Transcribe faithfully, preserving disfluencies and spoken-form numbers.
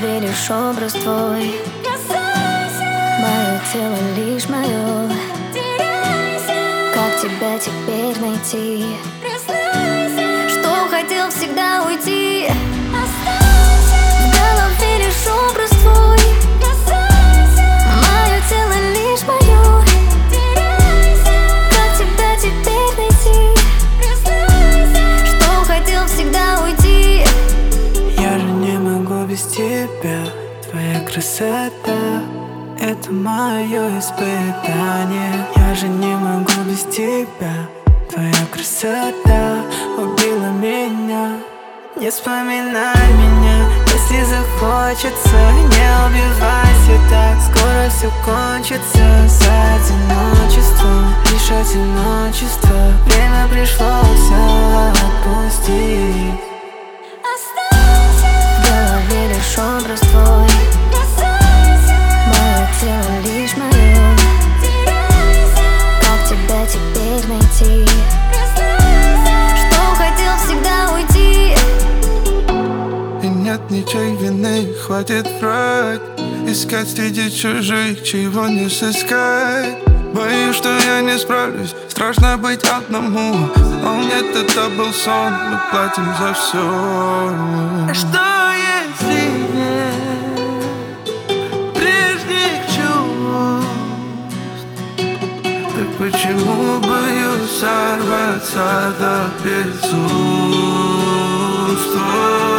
голове лишь образ твой. Мое тело лишь мое. Как тебя теперь найти? Что хотел всегда уйти? В голове лишь образ твой. Мое тело лишь мое. Как тебя теперь найти? Что хотел всегда уйти? Я же не могу без тебя. Твоя красота — это мое испытание. Я же не могу без тебя. Твоя красота убила меня. Не вспоминай меня, если захочется. Не убивайся так, скоро все кончится. За одиночеством, лишь одиночество. Время пришло все отпустить. В голове лишь образ твой. Мое тело лишь мое. Как тебя теперь найти? Что хотел всегда уйти? И нет ничьей вины, хватит врать. Искать среди чужих, чего не сыскать. Боюсь, что я не справлюсь, страшно быть одному. А нет, это был сон, мы платим за все. А что если нет прежних чувств? Так почему боюсь сорваться до безумства?